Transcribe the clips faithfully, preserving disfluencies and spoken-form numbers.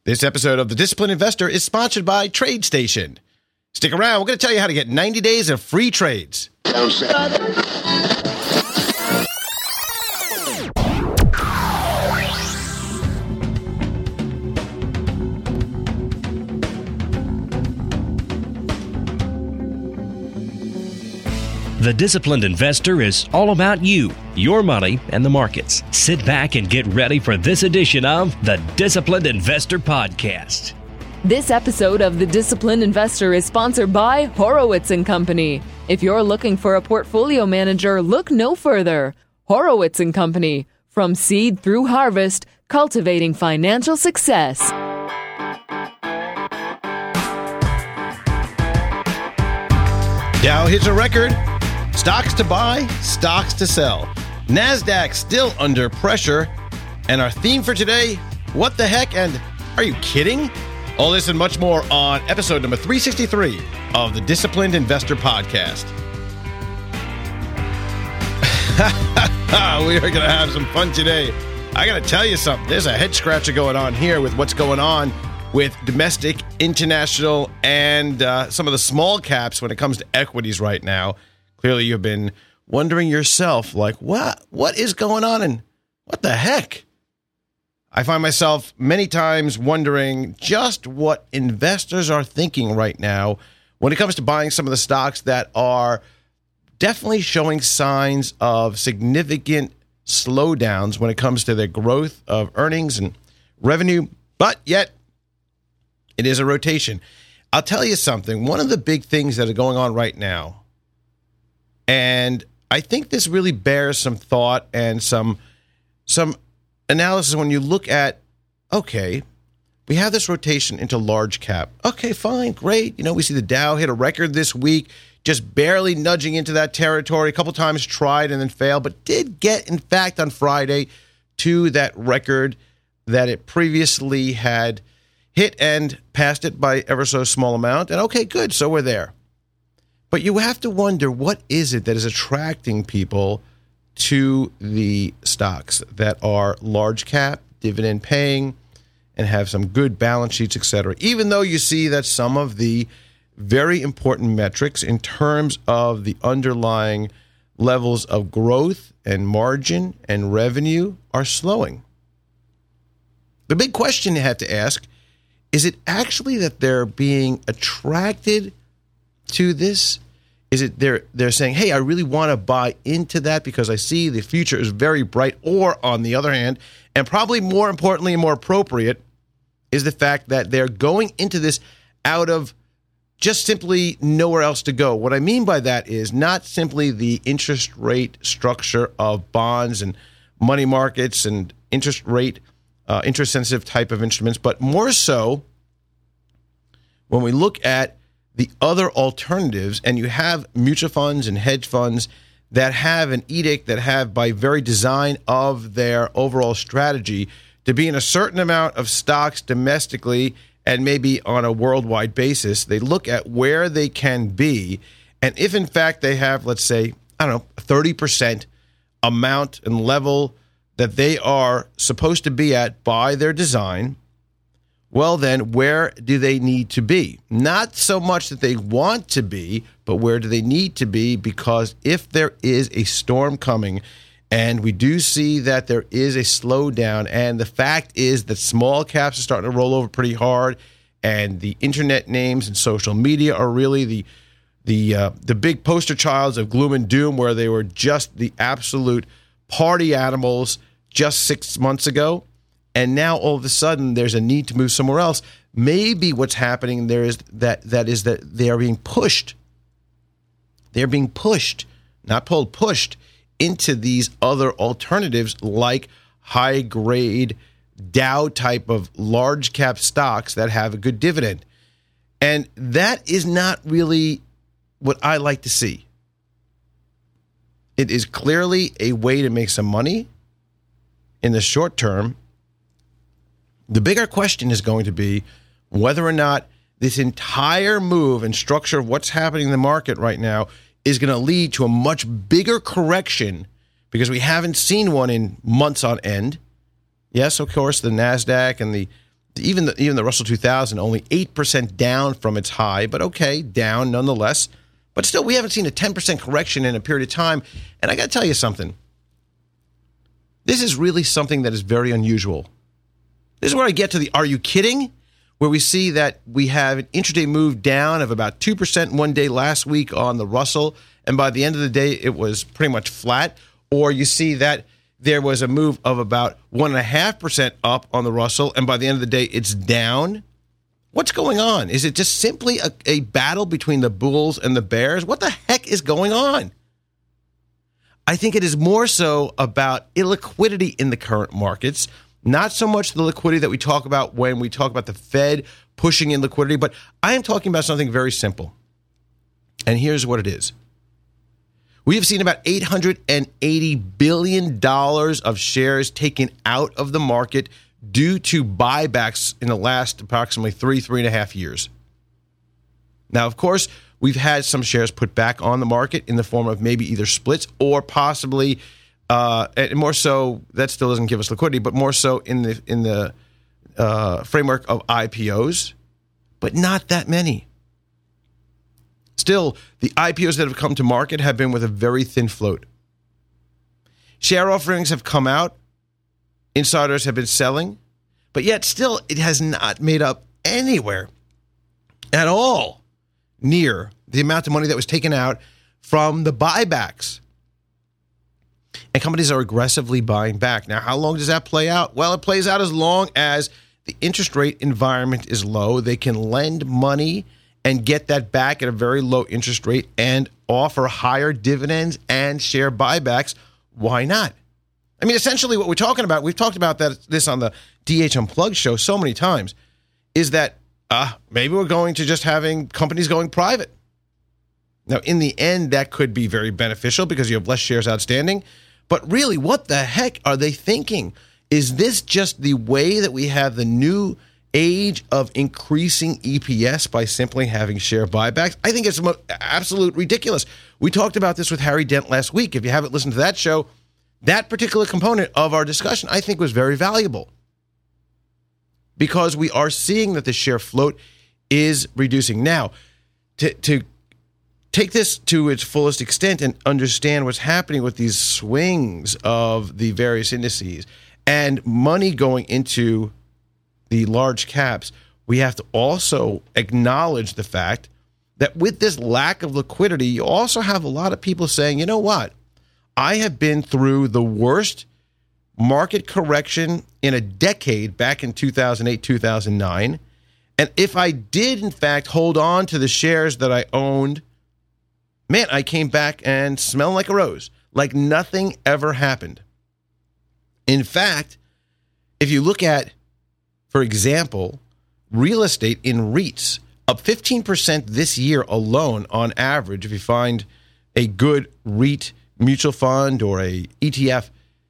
This episode of The Disciplined Investor is sponsored by TradeStation. Stick around. We're going to tell you how to get ninety days of free trades. The Disciplined Investor is all about you, your money, and the markets. Sit back and get ready for this edition of the Disciplined Investor Podcast. This episode of The Disciplined Investor is sponsored by Horowitz and Company. If you're looking for a portfolio manager, look no further. Horowitz and Company. From seed through harvest, cultivating financial success. Dow hits a record. Stocks to buy, stocks to sell. NASDAQ still under pressure. And our theme for today, what the heck and are you kidding? All this and much more on episode number three sixty-three of the Disciplined Investor Podcast. We are going to have some fun today. I got to tell you something. There's a head scratcher going on here with what's going on with domestic, international, and uh, some of the small caps when it comes to equities right now. Clearly, you've been wondering yourself, like, what, what is going on and what the heck? I find myself many times wondering just what investors are thinking right now when it comes to buying some of the stocks that are definitely showing signs of significant slowdowns when it comes to their growth of earnings and revenue, but yet it is a rotation. I'll tell you something. One of the big things that are going on right now, and I think this really bears some thought and some some analysis when you look at, okay, we have this rotation into large cap. Okay, fine, great. You know, we see the Dow hit a record this week, just barely nudging into that territory. A couple times tried and then failed, but did get, in fact, on Friday to that record that it previously had hit and passed it by ever so small amount. And okay, good, so we're there. But you have to wonder, what is it that is attracting people to the stocks that are large cap, dividend paying, and have some good balance sheets, et cetera, even though you see that some of the very important metrics in terms of the underlying levels of growth and margin and revenue are slowing. The big question you have to ask, is it actually that they're being attracted to this? Is it they're they're saying, hey, I really want to buy into that because I see the future is very bright? Or on the other hand, and probably more importantly and more appropriate, is the fact that they're going into this out of just simply nowhere else to go. What I mean by that is not simply the interest rate structure of bonds and money markets and interest rate, uh, interest-sensitive type of instruments, but more so when we look at the other alternatives, and you have mutual funds and hedge funds that have an edict that have, by very design of their overall strategy, to be in a certain amount of stocks domestically and maybe on a worldwide basis. They look at where they can be, and if in fact they have, let's say, I don't know, thirty percent amount and level that they are supposed to be at by their design, well, then, where do they need to be? Not so much that they want to be, but where do they need to be? Because if there is a storm coming, and we do see that there is a slowdown, and the fact is that small caps are starting to roll over pretty hard, and the internet names and social media are really the the uh, the big poster childs of gloom and doom, where they were just the absolute party animals just six months ago. And now all of a sudden there's a need to move somewhere else. Maybe what's happening there is that that is that they are being pushed. They're being pushed, not pulled, pushed into these other alternatives like high grade Dow type of large cap stocks that have a good dividend. And that is not really what I like to see. It is clearly a way to make some money in the short term. The bigger question is going to be whether or not this entire move and structure of what's happening in the market right now is going to lead to a much bigger correction, because we haven't seen one in months on end. Yes, of course, the NASDAQ and the Even the, even the Russell two thousand, only eight percent down from its high, but okay, down nonetheless. But still, we haven't seen a ten percent correction in a period of time. And I got to tell you something. This is really something that is very unusual. This is where I get to the are you kidding? Where we see that we have an intraday move down of about two percent one day last week on the Russell. And by the end of the day, it was pretty much flat. Or you see that there was a move of about one point five percent up on the Russell, and by the end of the day, it's down. What's going on? Is it just simply a, a battle between the bulls and the bears? What the heck is going on? I think it is more so about illiquidity in the current markets, not so much the liquidity that we talk about when we talk about the Fed pushing in liquidity, but I am talking about something very simple. And here's what it is. We have seen about eight hundred eighty billion dollars of shares taken out of the market due to buybacks in the last approximately three, three and a half years. Now, of course, we've had some shares put back on the market in the form of maybe either splits or possibly, uh, and more so, that still doesn't give us liquidity, but more so in the in the uh, framework of I P Os, but not that many. Still, the I P Os that have come to market have been with a very thin float. Share offerings have come out. Insiders have been selling. But yet still, it has not made up anywhere at all near the amount of money that was taken out from the buybacks. And companies are aggressively buying back. Now, how long does that play out? Well, it plays out as long as the interest rate environment is low. They can lend money and get that back at a very low interest rate and offer higher dividends and share buybacks. Why not? I mean, essentially what we're talking about, we've talked about that this on the D H Unplugged show so many times, is that uh, maybe we're going to just having companies going private. Now, in the end, that could be very beneficial because you have less shares outstanding. But really, what the heck are they thinking? Is this just the way that we have the new age of increasing E P S by simply having share buybacks? I think it's absolute ridiculous. We talked about this with Harry Dent last week. If you haven't listened to that show, that particular component of our discussion, I think, was very valuable because we are seeing that the share float is reducing. Now, to, to take this to its fullest extent and understand what's happening with these swings of the various indices and money going into the large caps, we have to also acknowledge the fact that with this lack of liquidity, you also have a lot of people saying, you know what? I have been through the worst market correction in a decade back in two thousand eight, two thousand nine. And if I did, in fact, hold on to the shares that I owned, man, I came back and smelled like a rose, like nothing ever happened. In fact, if you look at, for example, real estate in REITs, up fifteen percent this year alone on average, if you find a good REIT mutual fund or a E T F.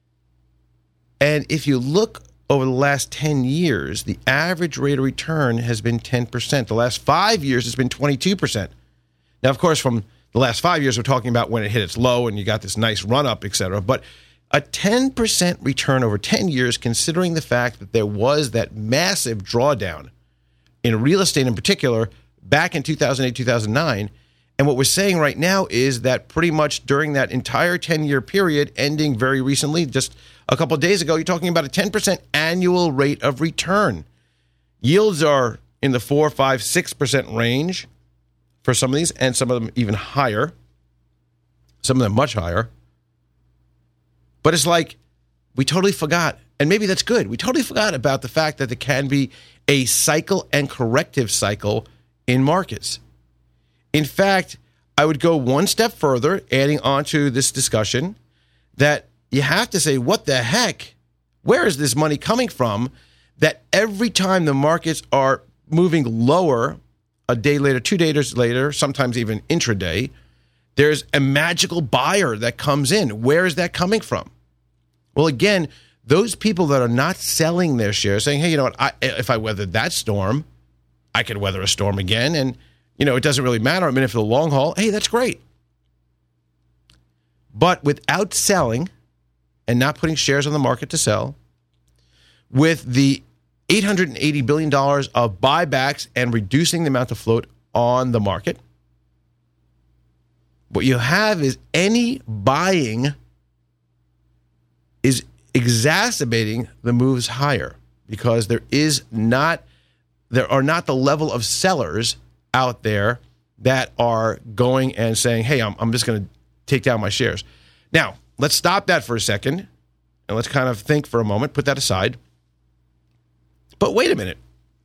And if you look over the last ten years, the average rate of return has been ten percent. The last five years, it's been twenty-two percent. Now, of course, from the last five years, we're talking about when it hit its low and you got this nice run-up, et cetera. But a ten percent return over ten years, considering the fact that there was that massive drawdown in real estate in particular back in two thousand eight, two thousand nine. And what we're saying right now is that pretty much during that entire ten-year period, ending very recently, just a couple of days ago, you're talking about a ten percent annual rate of return. Yields are in the four, five, six percent range for some of these, and some of them even higher. Some of them much higher. But it's like we totally forgot, and maybe that's good. We totally forgot about the fact that there can be a cycle and corrective cycle in markets. In fact, I would go one step further, adding on to this discussion, that you have to say, what the heck? Where is this money coming from? That every time the markets are moving lower, a day later, two days later, sometimes even intraday, there's a magical buyer that comes in. Where is that coming from? Well, again, those people that are not selling their shares, saying, hey, you know what, I, if I weathered that storm, I could weather a storm again, and you know, it doesn't really matter. I'm in it for the long haul. Hey, that's great. But without selling and not putting shares on the market to sell, with the eight hundred eighty billion dollars of buybacks and reducing the amount of float on the market. What you have is any buying is exacerbating the moves higher because there is not, there are not the level of sellers out there that are going and saying, hey, I'm, I'm just going to take down my shares. Now, let's stop that for a second and let's kind of think for a moment, put that aside. But wait a minute.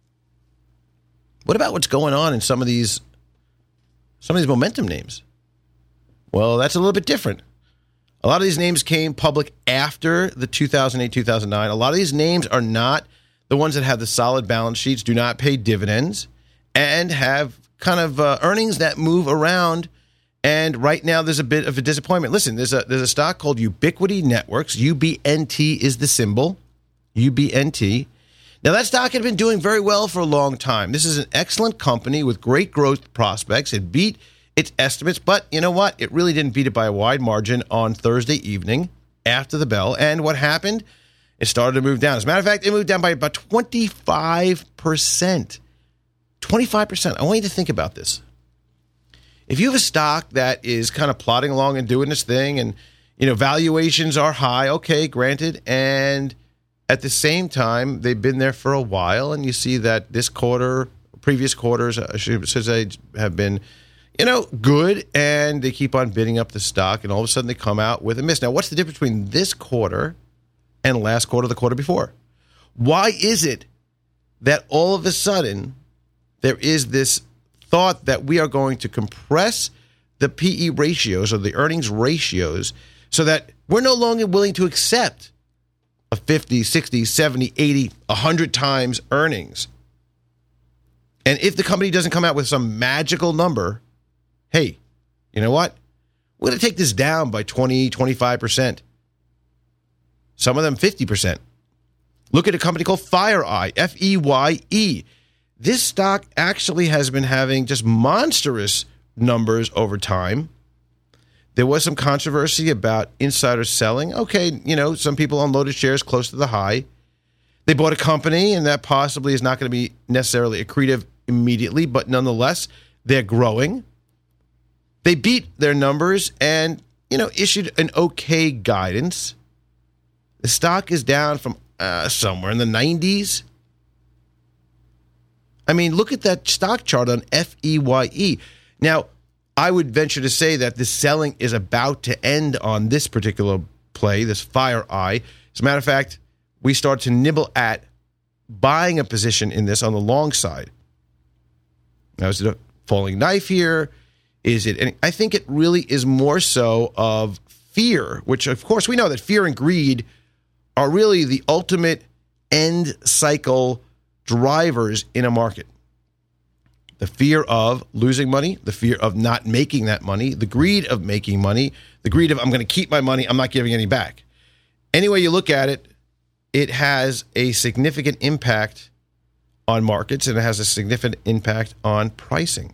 What about what's going on in some of these some of these momentum names? Well, that's a little bit different. A lot of these names came public after the two thousand eight, two thousand nine. A lot of these names are not the ones that have the solid balance sheets, do not pay dividends, and have kind of uh, earnings that move around. And right now, there's a bit of a disappointment. Listen, there's a there's a stock called Ubiquity Networks. U B N T is the symbol. U B N T. Now, that stock had been doing very well for a long time. This is an excellent company with great growth prospects. It beat its estimates, but you know what? It really didn't beat it by a wide margin on Thursday evening after the bell. And what happened? It started to move down. As a matter of fact, it moved down by about twenty-five percent. twenty-five percent. I want you to think about this. If you have a stock that is kind of plodding along and doing this thing and, you know, valuations are high, okay, granted, and at the same time, they've been there for a while, and you see that this quarter, previous quarters, I should say, have been, you know, good, and they keep on bidding up the stock, and all of a sudden they come out with a miss. Now, what's the difference between this quarter and last quarter, the quarter before? Why is it that all of a sudden there is this thought that we are going to compress the P E ratios or the earnings ratios so that we're no longer willing to accept a fifty, sixty, seventy, eighty, one hundred times earnings? And if the company doesn't come out with some magical number, hey, you know what? We're going to take this down by twenty, twenty-five percent. Some of them fifty percent. Look at a company called FireEye, F E Y E. This stock actually has been having just monstrous numbers over time. There was some controversy about insider selling. Okay, you know, some people unloaded shares close to the high. They bought a company, and that possibly is not going to be necessarily accretive immediately, but nonetheless, they're growing. They beat their numbers and, you know, issued an okay guidance. The stock is down from uh, somewhere in the nineties. I mean, look at that stock chart on F E Y E. Now, I would venture to say that this selling is about to end on this particular play, this FireEye. As a matter of fact, we start to nibble at buying a position in this on the long side. Now, is it a falling knife here? Is it? And I think it really is more so of fear, which, of course, we know that fear and greed are really the ultimate end cycle drivers in a market. The fear of losing money, the fear of not making that money, the greed of making money, the greed of I'm going to keep my money, I'm not giving any back. Any way you look at it, it has a significant impact on markets, and it has a significant impact on pricing.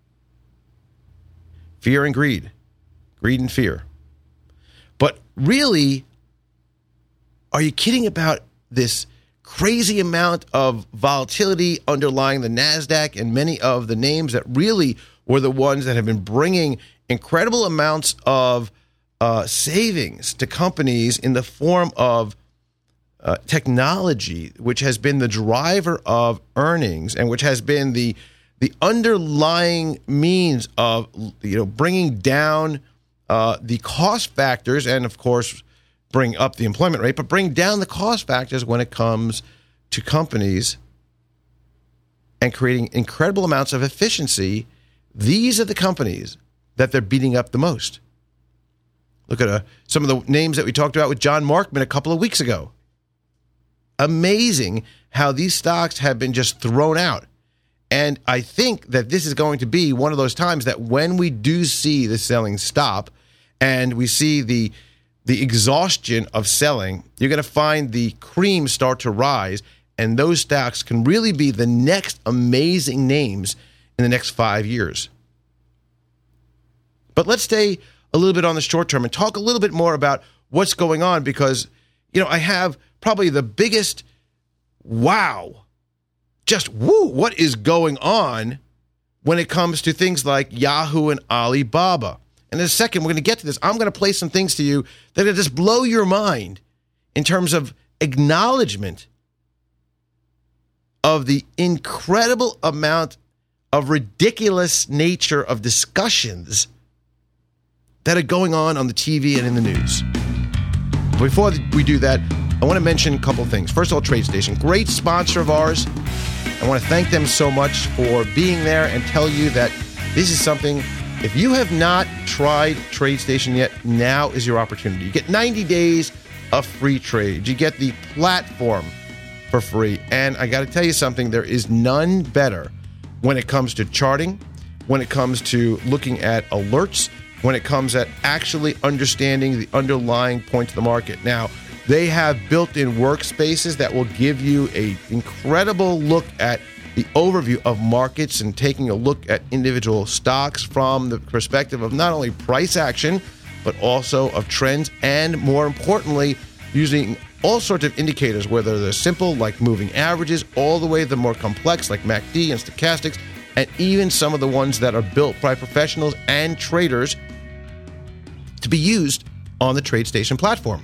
Fear and greed. Greed and fear. But really, are you kidding about this crazy amount of volatility underlying the NASDAQ and many of the names that really were the ones that have been bringing incredible amounts of uh, savings to companies in the form of uh, technology, which has been the driver of earnings and which has been the the underlying means of, you know, bringing down uh, the cost factors and, of course, bring up the employment rate, but bring down the cost factors when it comes to companies and creating incredible amounts of efficiency. These are the companies that they're beating up the most. Look at uh, some of the names that we talked about with John Markman a couple of weeks ago. Amazing how these stocks have been just thrown out. And I think that this is going to be one of those times that when we do see the selling stop and we see the the exhaustion of selling, you're going to find the cream start to rise, and those stocks can really be the next amazing names in the next five years. But let's stay a little bit on the short term and talk a little bit more about what's going on, because, you know, I have probably the biggest wow, just woo, what is going on when it comes to things like Yahoo and Alibaba. And in a second, we're going to get to this. I'm going to play some things to you that are going to just blow your mind in terms of acknowledgement of the incredible amount of ridiculous nature of discussions that are going on on the T V and in the news. Before we do that, I want to mention a couple things. First of all, TradeStation, great sponsor of ours. I want to thank them so much for being there and tell you that this is something, if you have not tried TradeStation yet, now is your opportunity. You get ninety days of free trade. You get the platform for free. And I got to tell you something, there is none better when it comes to charting, when it comes to looking at alerts, when it comes at actually understanding the underlying points of the market. Now, they have built-in workspaces that will give you an incredible look at the overview of markets and taking a look at individual stocks from the perspective of not only price action, but also of trends, and more importantly, using all sorts of indicators, whether they're simple, like moving averages, all the way to the more complex, like M A C D and stochastics, and even some of the ones that are built by professionals and traders to be used on the TradeStation platform.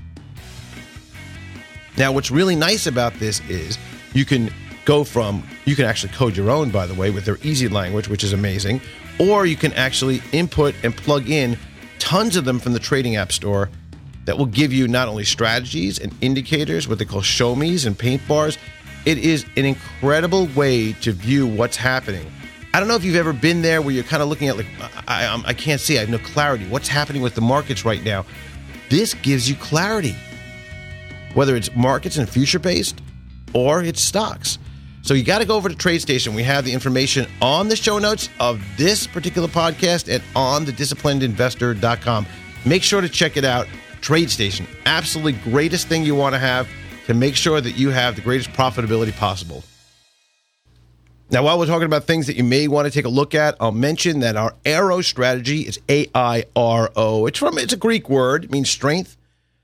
Now, what's really nice about this is you can go from, you can actually code your own, by the way, with their easy language, which is amazing, or you can actually input and plug in tons of them from the trading app store that will give you not only strategies and indicators, what they call show me's and paint bars. It is an incredible way to view what's happening. I don't know if you've ever been there where you're kind of looking at like, I, I, I can't see, I have no clarity. What's happening with the markets right now? This gives you clarity, whether it's markets and future-based or it's stocks. So you got to go over to TradeStation. We have the information on the show notes of this particular podcast and on the disciplined investor dot com. Make sure to check it out. TradeStation, absolutely greatest thing you want to have to make sure that you have the greatest profitability possible. Now, while we're talking about things that you may want to take a look at, I'll mention that our AIRO strategy is A I R O. It's from it's a Greek word. It means strength.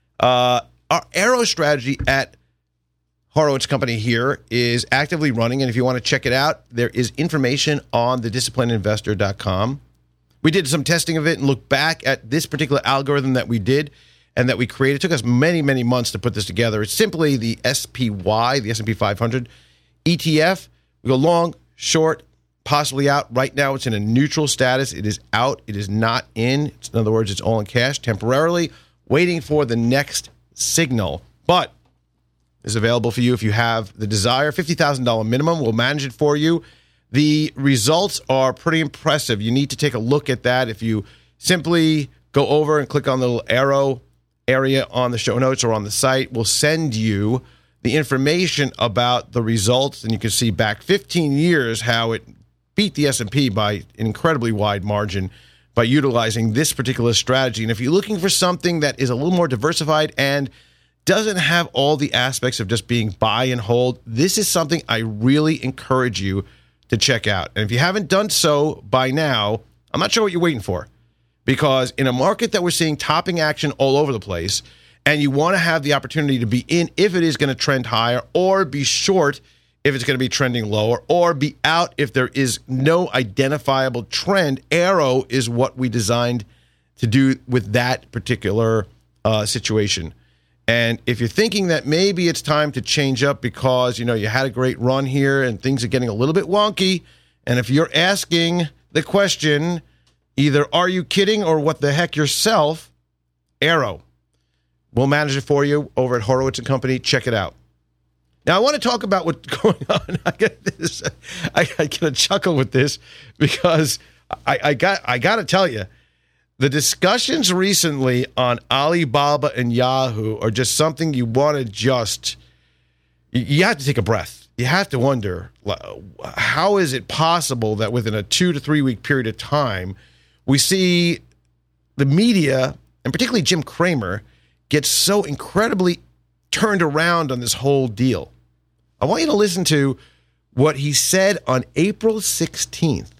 Uh, our AIRO strategy at Horowitz Company here is actively running, and if you want to check it out, there is information on the disciplined investor dot com. We did some testing of it and looked back at this particular algorithm that we did and that we created. It took us many, many months to put this together. It's simply the S P Y, the S and P five hundred E T F. We go long, short, possibly out. Right now, it's in a neutral status. It is out. It is not in. It's, in other words, it's all in cash temporarily, waiting for the next signal. But it's available for you if you have the desire. fifty thousand dollars minimum. We'll manage it for you. The results are pretty impressive. You need to take a look at that. If you simply go over and click on the little arrow area on the show notes or on the site, we'll send you the information about the results, and you can see back fifteen years how it beat the S and P by an incredibly wide margin by utilizing this particular strategy. And if you're looking for something that is a little more diversified and doesn't have all the aspects of just being buy and hold, this is something I really encourage you to check out. And if you haven't done so by now, I'm not sure what you're waiting for, because in a market that we're seeing topping action all over the place, and you want to have the opportunity to be in if it is going to trend higher, or be short if it's going to be trending lower, or be out if there is no identifiable trend, AIRO is what we designed to do with that particular uh, situation. And if you're thinking that maybe it's time to change up because, you know, you had a great run here and things are getting a little bit wonky, and if you're asking the question, either are you kidding or what the heck yourself, AIRO. We'll manage it for you over at Horowitz and Company. Check it out. Now, I want to talk about what's going on. I get this. I, I get a chuckle with this because I, I got I got to tell you, the discussions recently on Alibaba and Yahoo are just something you want to just, you have to take a breath. You have to wonder, how is it possible that within a two to three week period of time, we see the media, and particularly Jim Cramer, get so incredibly turned around on this whole deal. I want you to listen to what he said on April sixteenth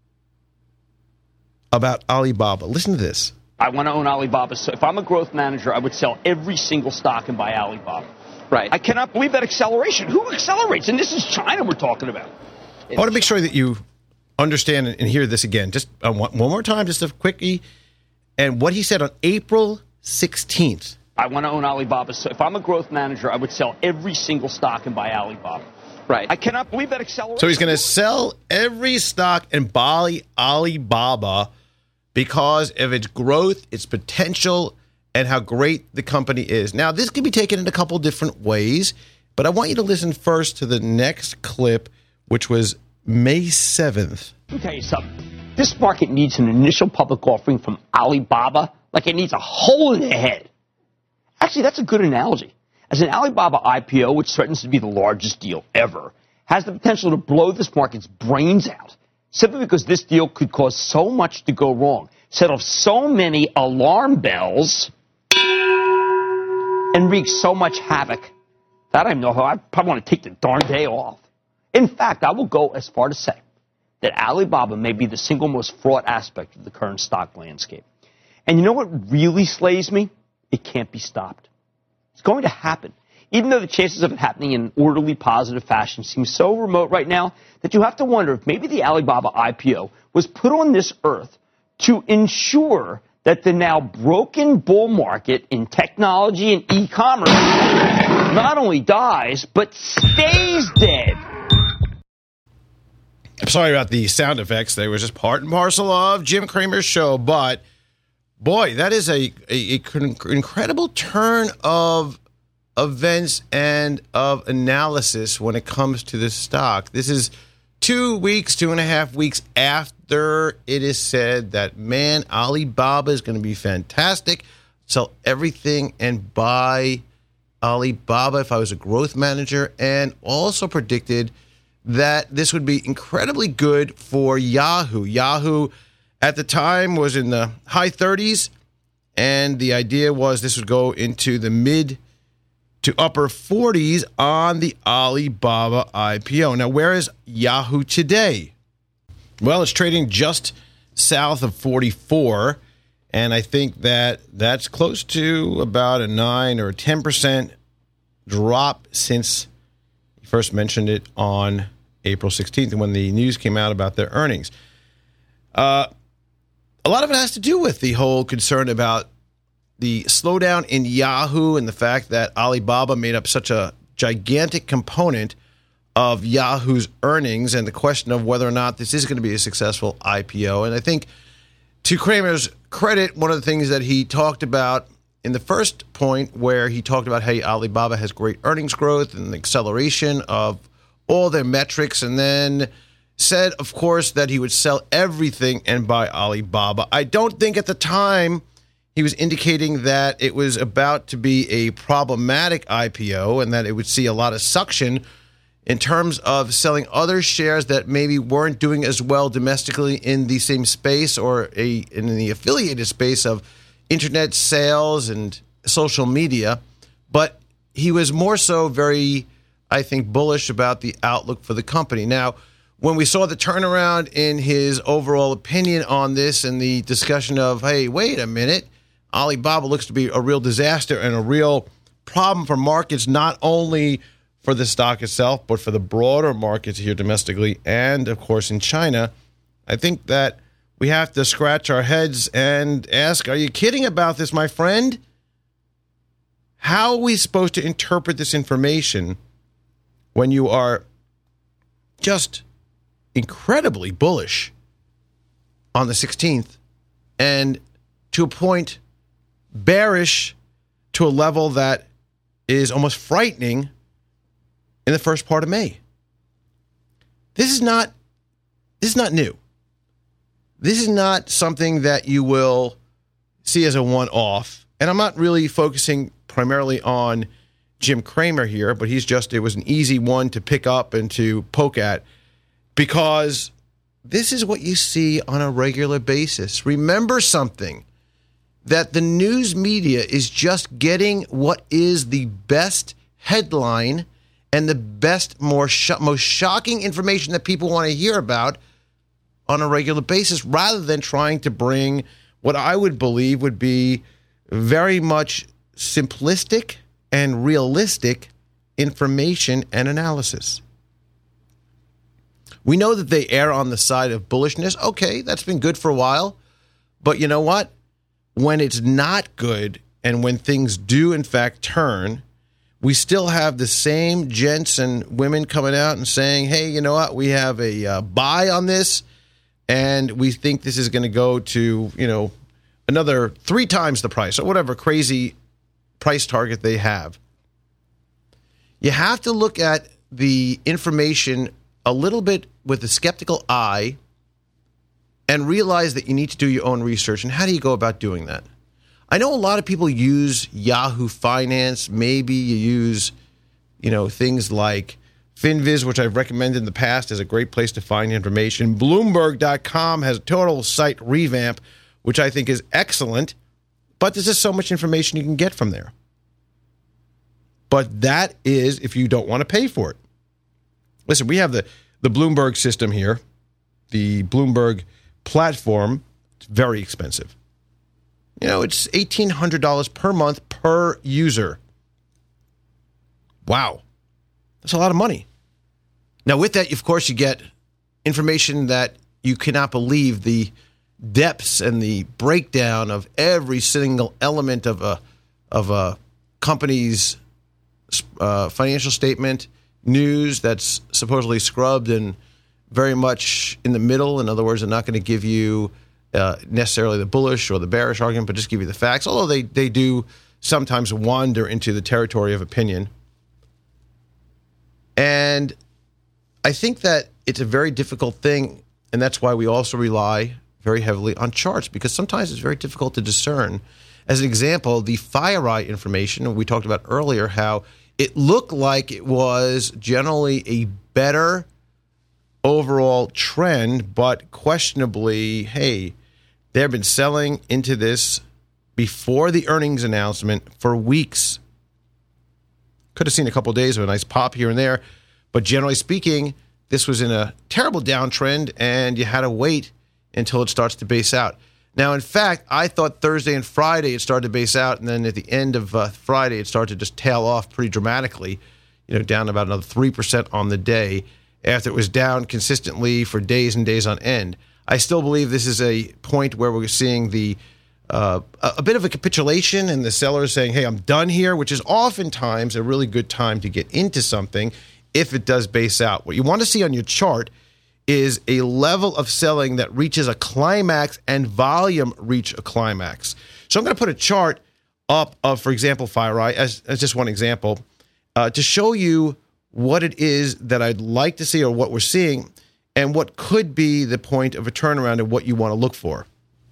about Alibaba. Listen to this. I want to own Alibaba. So if I'm a growth manager, I would sell every single stock and buy Alibaba. Right. I cannot believe that acceleration. Who accelerates? And this is China we're talking about. I want to make sure that you understand and hear this again. Just uh, one, one more time, just a quickie. And what he said on April sixteenth. I want to own Alibaba. So if I'm a growth manager, I would sell every single stock and buy Alibaba. Right. I cannot believe that acceleration. So he's going to sell every stock and buy Alibaba because of its growth, its potential, and how great the company is. Now, this can be taken in a couple different ways, but I want you to listen first to the next clip, which was May seventh. Let me tell you something. This market needs an initial public offering from Alibaba like it needs a hole in the head. Actually, that's a good analogy. As an Alibaba I P O, which threatens to be the largest deal ever, has the potential to blow this market's brains out, simply because this deal could cause so much to go wrong, set off so many alarm bells, and wreak so much havoc that I don't know how I probably want to take the darn day off. In fact, I will go as far to say that Alibaba may be the single most fraught aspect of the current stock landscape. And you know what really slays me? It can't be stopped. It's going to happen, even though the chances of it happening in an orderly, positive fashion seem so remote right now that you have to wonder if maybe the Alibaba I P O was put on this earth to ensure that the now broken bull market in technology and e-commerce not only dies, but stays dead. I'm sorry about the sound effects. They were just part and parcel of Jim Cramer's show, but boy, that is a, a, a incredible turn of events and of analysis when it comes to this stock. This is two weeks, two and a half weeks after it is said that, man, Alibaba is going to be fantastic. Sell everything and buy Alibaba if I was a growth manager, and also predicted that this would be incredibly good for Yahoo. Yahoo at the time was in the high thirties, and the idea was this would go into the mid to upper forties on the Alibaba I P O. Now, where is Yahoo today? Well, it's trading just south of forty-four, and I think that that's close to about a nine or a ten percent drop since you first mentioned it on April sixteenth when the news came out about their earnings. Uh, a lot of it has to do with the whole concern about the slowdown in Yahoo and the fact that Alibaba made up such a gigantic component of Yahoo's earnings, and the question of whether or not this is going to be a successful I P O. And I think, to Cramer's credit, one of the things that he talked about in the first point, where he talked about how Alibaba has great earnings growth and the acceleration of all their metrics, and then said, of course, that he would sell everything and buy Alibaba. I don't think at the time he was indicating that it was about to be a problematic I P O and that it would see a lot of suction in terms of selling other shares that maybe weren't doing as well domestically in the same space, or a in the affiliated space of internet sales and social media. But he was more so very, I think, bullish about the outlook for the company. Now, when we saw the turnaround in his overall opinion on this and the discussion of, hey, wait a minute, Alibaba looks to be a real disaster and a real problem for markets, not only for the stock itself, but for the broader markets here domestically and, of course, in China, I think that we have to scratch our heads and ask, are you kidding about this, my friend? How are we supposed to interpret this information when you are just incredibly bullish on the sixteenth and to a point bearish to a level that is almost frightening in the first part of May? This is not this is not new. This is not something that you will see as a one-off. And I'm not really focusing primarily on Jim Cramer here, but he's just, it was an easy one to pick up and to poke at, because this is what you see on a regular basis. Remember something, that the news media is just getting what is the best headline and the best, more sh- most shocking information that people want to hear about on a regular basis, rather than trying to bring what I would believe would be very much simplistic and realistic information and analysis. We know that they err on the side of bullishness. Okay, that's been good for a while. But you know what? When it's not good and when things do, in fact, turn, we still have the same gents and women coming out and saying, hey, you know what? We have a uh, buy on this, and we think this is going to go to, you know, another three times the price or whatever crazy price target they have. You have to look at the information a little bit with a skeptical eye and realize that you need to do your own research. And how do you go about doing that? I know a lot of people use Yahoo Finance. Maybe you use, you know, things like FinViz, which I've recommended in the past as a great place to find information. Bloomberg dot com has a total site revamp, which I think is excellent. But there's just so much information you can get from there. But that is if you don't want to pay for it. Listen, we have the, the Bloomberg system here, the Bloomberg platform. It's very expensive. You know, it's eighteen hundred dollars per month per user. Wow. That's a lot of money. Now, with that, of course, you get information that you cannot believe, the depths and the breakdown of every single element of a, of a company's uh, financial statement, news that's supposedly scrubbed and very much in the middle. In other words, they're not going to give you uh, necessarily the bullish or the bearish argument, but just give you the facts, although they, they do sometimes wander into the territory of opinion. And I think that it's a very difficult thing, and that's why we also rely very heavily on charts, because sometimes it's very difficult to discern. As an example, the FireEye information, we talked about earlier, how it looked like it was generally a better overall trend, but questionably, hey, they've been selling into this before the earnings announcement for weeks. Could have seen a couple of days of a nice pop here and there, but generally speaking, this was in a terrible downtrend, and you had to wait until it starts to base out. Now, in fact, I thought Thursday and Friday it started to base out, and then at the end of uh, Friday it started to just tail off pretty dramatically, you know, down about another three percent on the day after it was down consistently for days and days on end. I still believe this is a point where we're seeing the uh, a, a bit of a capitulation and the sellers saying, hey, I'm done here, which is oftentimes a really good time to get into something if it does base out. What you want to see on your chart is a level of selling that reaches a climax and volume reach a climax. So I'm going to put a chart up of, for example, FireEye, as, as just one example, uh, to show you what it is that I'd like to see or what we're seeing and what could be the point of a turnaround and what you want to look for.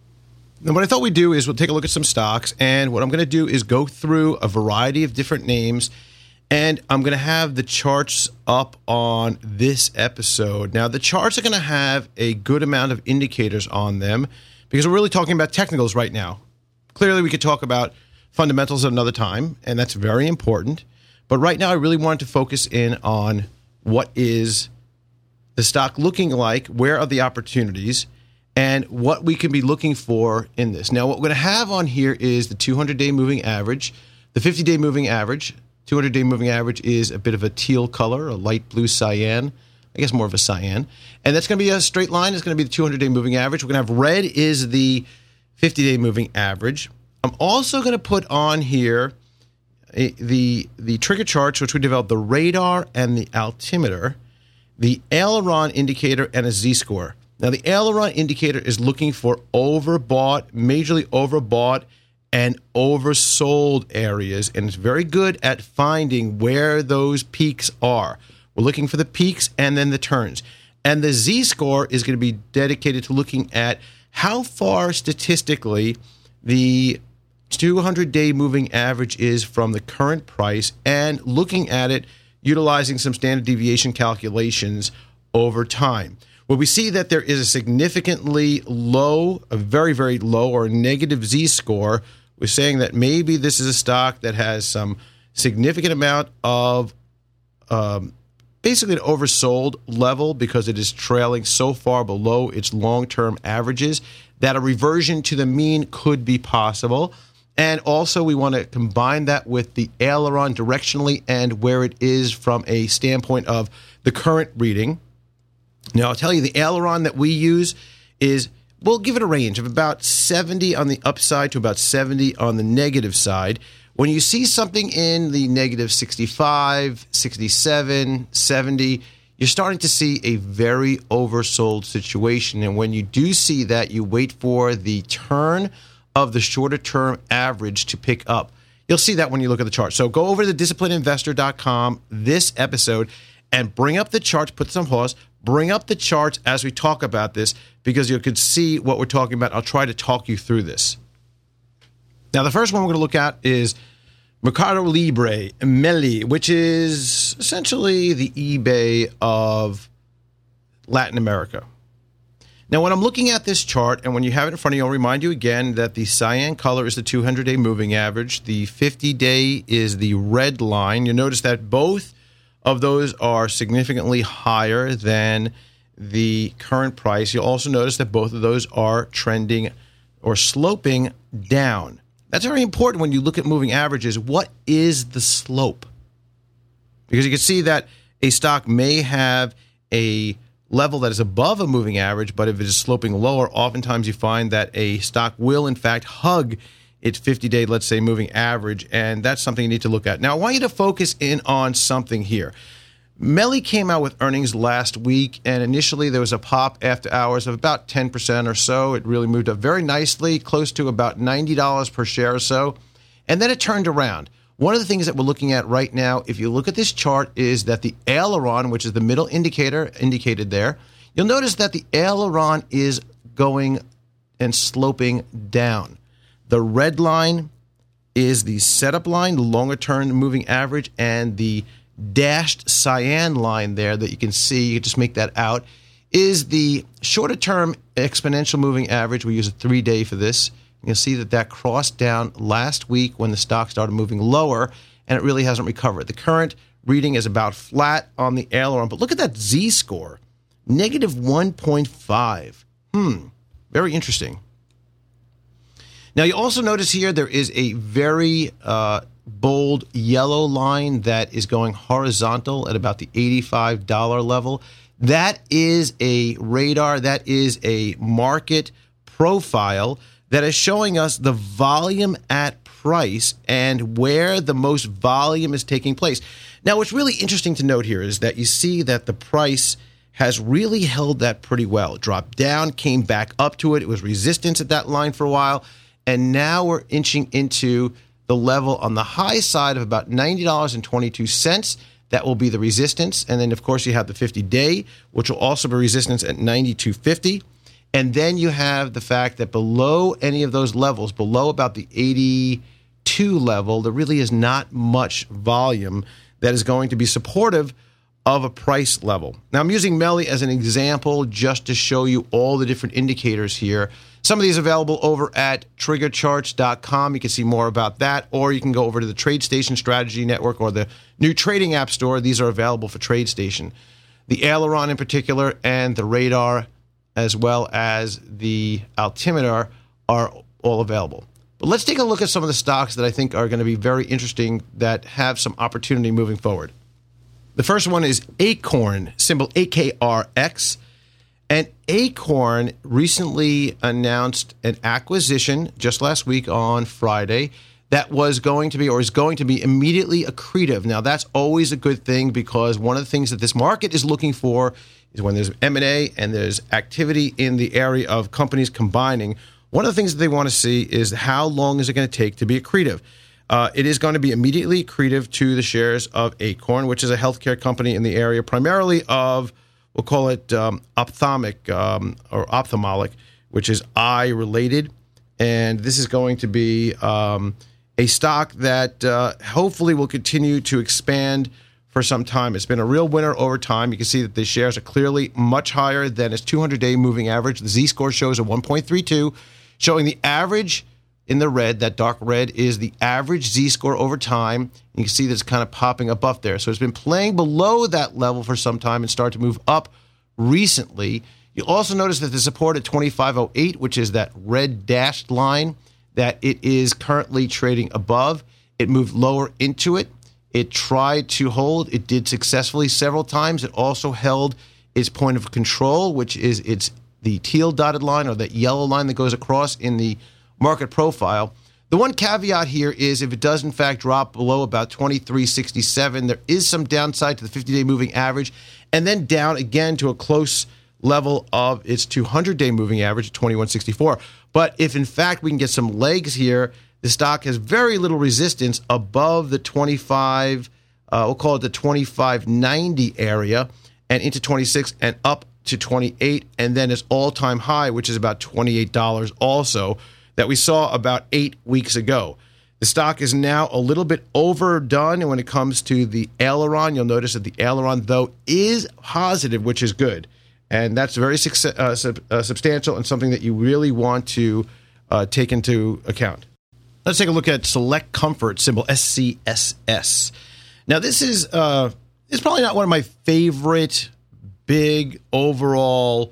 Now, what I thought we'd do is we'll take a look at some stocks, and what I'm going to do is go through a variety of different names, and I'm going to have the charts up on this episode. Now, the charts are going to have a good amount of indicators on them because we're really talking about technicals right now. Clearly, we could talk about fundamentals at another time, and that's very important. But right now, I really wanted to focus in on what is the stock looking like, where are the opportunities, and what we can be looking for in this. Now, what we're going to have on here is the two hundred day moving average, the fifty day moving average. two hundred day moving average is a bit of a teal color, a light blue cyan, I guess more of a cyan. And that's going to be a straight line. It's going to be the two hundred day moving average. We're going to have red is the fifty day moving average. I'm also going to put on here a, the, the trigger charts, which we developed, the radar and the altimeter, the aileron indicator, and a Z-score. Now, the aileron indicator is looking for overbought, majorly overbought, and oversold areas, and it's very good at finding where those peaks are. We're looking for the peaks and then the turns. And the Z-score is going to be dedicated to looking at how far statistically the two hundred day moving average is from the current price and looking at it utilizing some standard deviation calculations over time. Where we see that there is a significantly low, a very, very low or negative Z-score, we're saying that maybe this is a stock that has some significant amount of um, basically an oversold level because it is trailing so far below its long-term averages that a reversion to the mean could be possible. And also, we want to combine that with the aileron directionally and where it is from a standpoint of the current reading. Now, I'll tell you, the aileron that we use is, we'll give it a range of about seventy on the upside to about seventy on the negative side. When you see something in the negative sixty-five, sixty-seven, seventy, you're starting to see a very oversold situation. And when you do see that, you wait for the turn of the shorter term average to pick up. You'll see that when you look at the chart. So go over to disciplined investor dot com this episode and bring up the charts, put some pause, bring up the charts as we talk about this, because you could see what we're talking about. I'll try to talk you through this. Now, the first one we're going to look at is Mercado Libre, Meli, which is essentially the eBay of Latin America. Now, when I'm looking at this chart, and when you have it in front of you, I'll remind you again that the cyan color is the two hundred day moving average. The fifty day is the red line. You'll notice that both of those are significantly higher than the current price. You'll also notice that both of those are trending or sloping down. That's very important when you look at moving averages. What is the slope? Because you can see that a stock may have a level that is above a moving average, but if it is sloping lower, oftentimes you find that a stock will, in fact, hug its fifty day, let's say, moving average, and that's something you need to look at. Now, I want you to focus in on something here. Meli came out with earnings last week, and initially there was a pop after hours of about ten percent or so. It really moved up very nicely, close to about ninety dollars per share or so, and then it turned around. One of the things that we're looking at right now, if you look at this chart, is that the aileron, which is the middle indicator indicated there, you'll notice that the aileron is going and sloping down. The red line is the setup line, the longer term moving average, and the dashed cyan line there that you can see, you can just make that out, is the shorter term exponential moving average. We use a three day for this. You'll see that that crossed down last week when the stock started moving lower, and it really hasn't recovered. The current reading is about flat on the aileron, but look at that Z-score, negative one point five. Hmm, very interesting. Now, you also notice here there is a very uh, bold yellow line that is going horizontal at about the eighty-five dollar level. That is a radar, that is a market profile that is showing us the volume at price and where the most volume is taking place. Now, what's really interesting to note here is that you see that the price has really held that pretty well. It dropped down, came back up to it. It was resistance at that line for a while, and now we're inching into the level on the high side of about ninety dollars and twenty-two cents. That will be the resistance. And then, of course, you have the fifty day, which will also be resistance at ninety-two fifty. And then you have the fact that below any of those levels, below about the eighty-two level, there really is not much volume that is going to be supportive of a price level. Now, I'm using Meli as an example just to show you all the different indicators here. Some of these are available over at trigger charts dot com. You can see more about that, or you can go over to the TradeStation Strategy Network or the new trading app store. These are available for TradeStation. The aileron in particular and the radar, as well as the altimeter, are all available. But let's take a look at some of the stocks that I think are going to be very interesting that have some opportunity moving forward. The first one is Akorn, symbol A K R X. And Akorn recently announced an acquisition just last week on Friday that was going to be, or is going to be, immediately accretive. Now, that's always a good thing, because one of the things that this market is looking for is when there's M and A and there's activity in the area of companies combining, one of the things that they want to see is how long is it going to take to be accretive. Uh, it is going to be immediately accretive to the shares of Akorn, which is a healthcare company in the area, primarily of, we'll call it um, ophthalmic um, or ophthalmolic, which is eye-related. And this is going to be um, a stock that uh, hopefully will continue to expand for some time. It's been a real winner over time. You can see that the shares are clearly much higher than its two hundred day moving average. The Z-score shows a one point three two, showing the average in the red. That dark red is the average Z-score over time. You can see that it's kind of popping up up there. So it's been playing below that level for some time and started to move up recently. You'll also notice that the support at twenty-five oh eight, which is that red dashed line that it is currently trading above. It moved lower into it. It tried to hold. It did successfully several times. It also held its point of control, which is its the teal dotted line or that yellow line that goes across in the market profile. The one caveat here is if it does, in fact, drop below about twenty-three sixty-seven, there is some downside to the fifty-day moving average, and then down again to a close level of its two hundred day moving average at twenty-one sixty-four. But if, in fact, we can get some legs here, the stock has very little resistance above the twenty-five, uh, we'll call it the twenty-five ninety area, and into twenty-six and up to twenty-eight, and then its all-time high, which is about twenty-eight dollars also, that we saw about eight weeks ago. The stock is now a little bit overdone when it comes to the aileron. You'll notice that the aileron, though, is positive, which is good. And that's very success, uh, sub, uh, substantial and something that you really want to uh, take into account. Let's take a look at Select Comfort, symbol S C S S. Now, this is uh, it's probably not one of my favorite big overall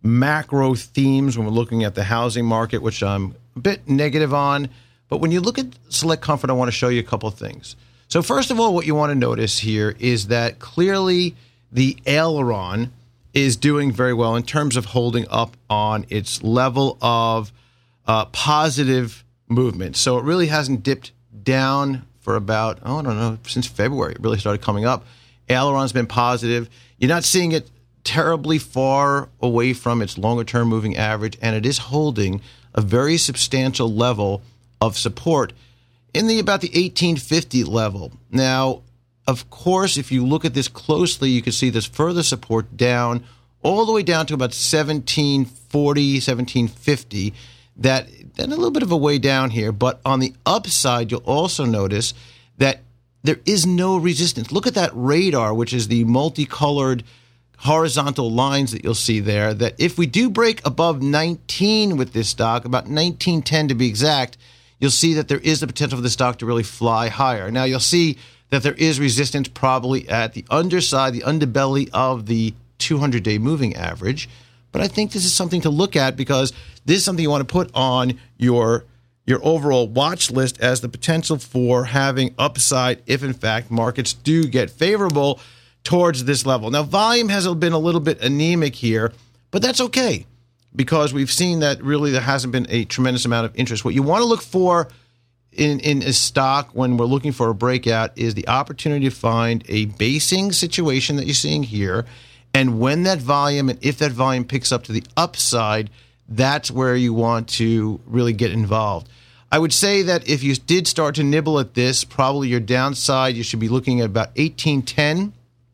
macro themes when we're looking at the housing market, which I'm a bit negative on. But when you look at Select Comfort, I want to show you a couple of things. So first of all, what you want to notice here is that clearly the aileron is doing very well in terms of holding up on its level of uh, positive movement. So it really hasn't dipped down for about, oh, I don't know, since February. It really started coming up. Aileron's been positive. You're not seeing it terribly far away from its longer-term moving average, and it is holding a very substantial level of support in the about the eighteen fifty level. Now, of course, if you look at this closely, you can see there's further support down, all the way down to about seventeen forty, seventeen fifty. That then a little bit of a way down here, but on the upside, you'll also notice that there is no resistance. Look at that radar, which is the multicolored horizontal lines that you'll see there, that if we do break above nineteen with this stock, about nineteen ten to be exact, you'll see that there is the potential for the stock to really fly higher. Now, you'll see that there is resistance probably at the underside, the underbelly of the two hundred day moving average. But I think this is something to look at because this is something you want to put on your your overall watch list as the potential for having upside if, in fact, markets do get favorable towards this level. Now, volume has been a little bit anemic here, but that's okay because we've seen that really there hasn't been a tremendous amount of interest. What you want to look for in, in a stock when we're looking for a breakout is the opportunity to find a basing situation that you're seeing here. And when that volume, and if that volume picks up to the upside, that's where you want to really get involved. I would say that if you did start to nibble at this, probably your downside, you should be looking at about eighteen ten.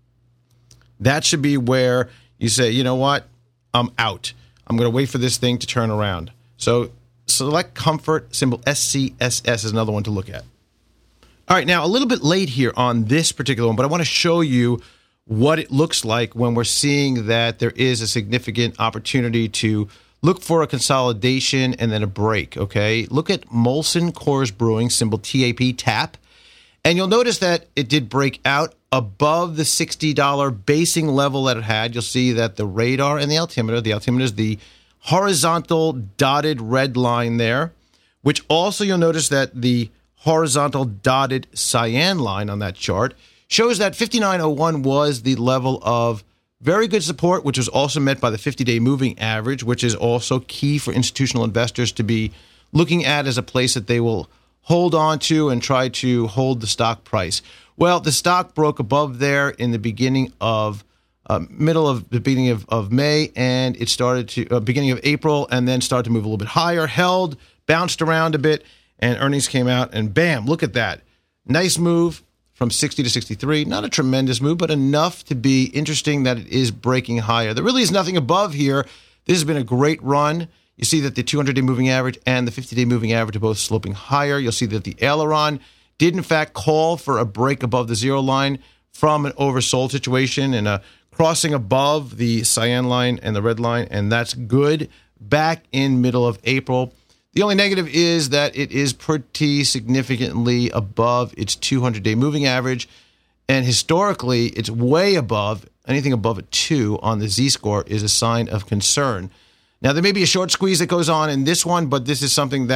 That should be where you say, you know what, I'm out. I'm going to wait for this thing to turn around. So Select Comfort, symbol S C S S is another one to look at. All right, now a little bit late here on this particular one, but I want to show you what it looks like when we're seeing that there is a significant opportunity to look for a consolidation and then a break, okay? Look at Molson Coors Brewing, symbol T A P, TAP, and you'll notice that it did break out above the sixty dollar basing level that it had. You'll see that the radar and the altimeter, the altimeter is the horizontal dotted red line there, which also you'll notice that the horizontal dotted cyan line on that chart shows that fifty-nine oh one was the level of very good support, which was also met by the fifty day moving average, which is also key for institutional investors to be looking at as a place that they will hold on to and try to hold the stock price. Well, the stock broke above there in the beginning of, uh, middle of the beginning of, of May, and it started to, uh, beginning of April, and then started to move a little bit higher, held, bounced around a bit, and earnings came out, and bam, look at that. Nice move from sixty to sixty-three. Not a tremendous move, but enough to be interesting that it is breaking higher. There really is nothing above here. This has been a great run. You see that the two hundred day moving average and the fifty day moving average are both sloping higher. You'll see that the aileron did, in fact, call for a break above the zero line from an oversold situation and a crossing above the cyan line and the red line, and that's good back in middle of April. The only negative is that it is pretty significantly above its two hundred day moving average, and historically, it's way above. Anything above a two on the Z-score is a sign of concern. Now, there may be a short squeeze that goes on in this one, but this is something that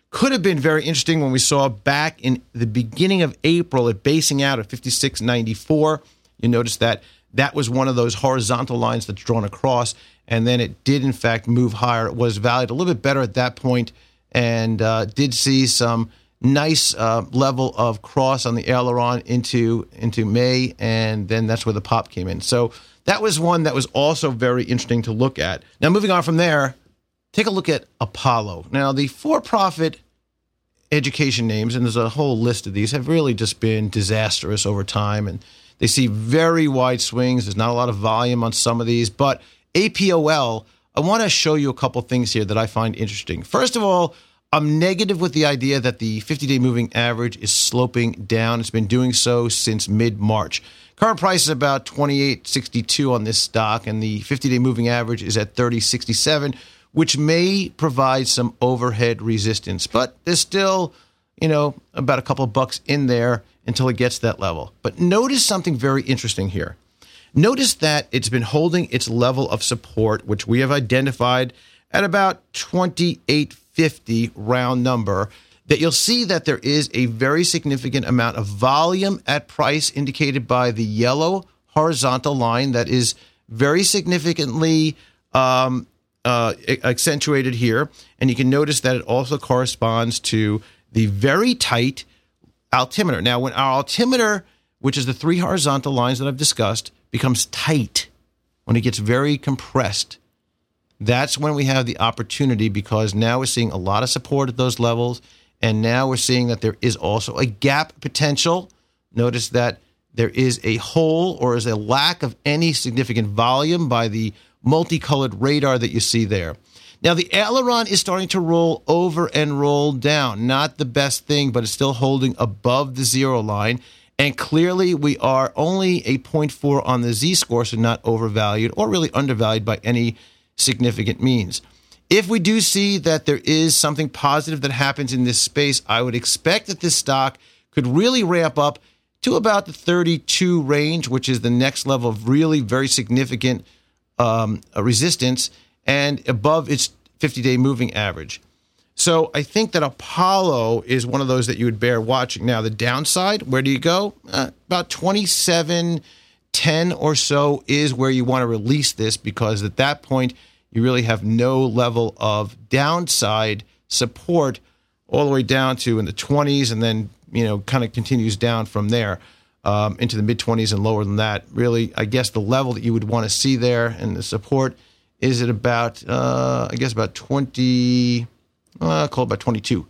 could have been very interesting when we saw back in the beginning of April it basing out at fifty-six ninety-four. You notice that that was one of those horizontal lines that's drawn across, and then it did, in fact, move higher. It was valued a little bit better at that point and uh, did see some nice uh, level of cross on the aileron into, into May, and then that's where the pop came in. So that was one that was also very interesting to look at. Now, moving on from there, take a look at Apollo. Now, the for-profit education names, and there's a whole list of these, have really just been disastrous over time, and they see very wide swings. There's not a lot of volume on some of these, but A P O L, I want to show you a couple things here that I find interesting. First of all, I'm negative with the idea that the fifty-day moving average is sloping down. It's been doing so since mid-March. Current price is about twenty-eight sixty-two on this stock, and the fifty-day moving average is at thirty sixty-seven, which may provide some overhead resistance. But there's still, you know, about a couple of bucks in there until it gets to that level. But notice something very interesting here. Notice that it's been holding its level of support, which we have identified at about twenty-eight fifty round number, that you'll see that there is a very significant amount of volume at price indicated by the yellow horizontal line that is very significantly um, uh, accentuated here. And you can notice that it also corresponds to the very tight altimeter. Now, when our altimeter, which is the three horizontal lines that I've discussed, becomes tight, when it gets very compressed, that's when we have the opportunity, because now we're seeing a lot of support at those levels, and now we're seeing that there is also a gap potential. Notice that there is a hole or is a lack of any significant volume by the multicolored radar that you see there. Now, the aileron is starting to roll over and roll down. Not the best thing, but it's still holding above the zero line. And clearly, we are only a zero point four on the Z-score, so not overvalued or really undervalued by any significant means. If we do see that there is something positive that happens in this space, I would expect that this stock could really ramp up to about the thirty-two range, which is the next level of really very significant um, resistance, and above its fifty-day moving average. So I think that Apollo is one of those that you would bear watching. Now, the downside, where do you go? Uh, about twenty-seven ten or so is where you want to release this, because at that point, you really have no level of downside support all the way down to in the twenties, and then, you know, kind of continues down from there um, into the mid-twenties and lower than that. Really, I guess the level that you would want to see there and the support is at about, uh, I guess, about twenty, uh, call it about twenty-two.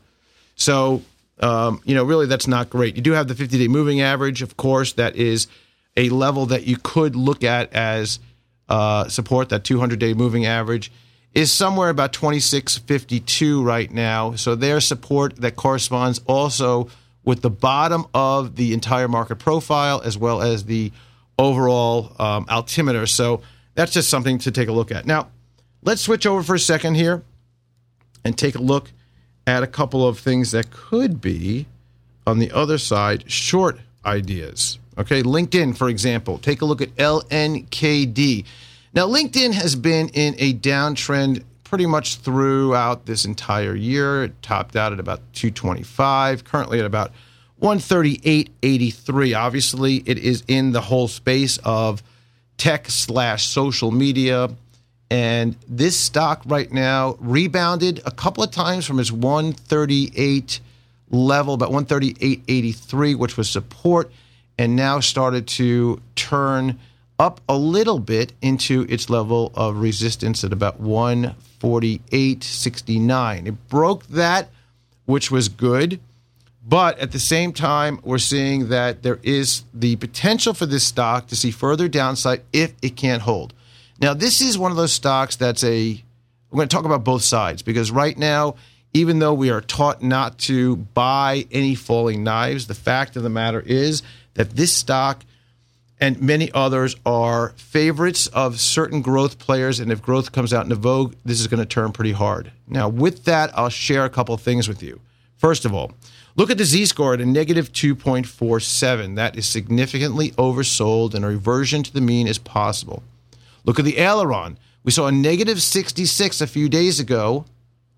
So, um, you know, really that's not great. You do have the fifty-day moving average, of course. That is a level that you could look at as uh, support. That two hundred day moving average is somewhere about twenty-six fifty-two right now. So there's support that corresponds also with the bottom of the entire market profile as well as the overall um, altimeter. So that's just something to take a look at. Now, let's switch over for a second here and take a look at a couple of things that could be, on the other side, short ideas. Okay, LinkedIn, for example. Take a look at L N K D. Now, LinkedIn has been in a downtrend pretty much throughout this entire year. It topped out at about two twenty-five, currently at about one thirty-eight eighty-three. Obviously, it is in the whole space of tech slash social media. And this stock right now rebounded a couple of times from its one thirty-eight level, about one thirty-eight eighty-three, which was support, and now started to turn up a little bit into its level of resistance at about one forty-eight sixty-nine. It broke that, which was good. But at the same time, we're seeing that there is the potential for this stock to see further downside if it can't hold. Now, this is one of those stocks that's a, we're going to talk about both sides, because right now, even though we are taught not to buy any falling knives, the fact of the matter is that this stock and many others are favorites of certain growth players, and if growth comes out into vogue, this is going to turn pretty hard. Now, with that, I'll share a couple of things with you. First of all, look at the Z-score at a negative two point four seven. That is significantly oversold, and a reversion to the mean is possible. Look at the aileron. We saw a negative sixty-six a few days ago,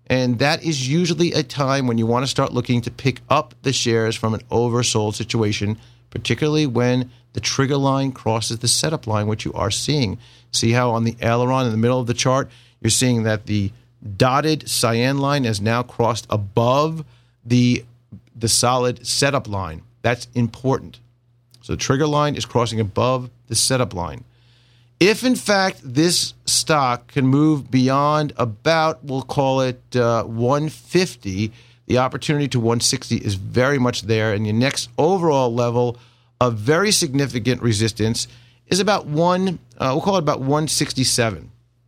And that is usually a time when you want to start looking to pick up the shares from an oversold situation, particularly when the trigger line crosses the setup line, which you are seeing. See how on the aileron in the middle of the chart, you're seeing that the dotted cyan line has now crossed above the, the solid setup line. That's important. So the trigger line is crossing above the setup line. If, in fact, this stock can move beyond about, we'll call it uh, one fifty, the opportunity to one sixty is very much there. And your next overall level of very significant resistance is about one, uh, we'll call it about one sixty-seven.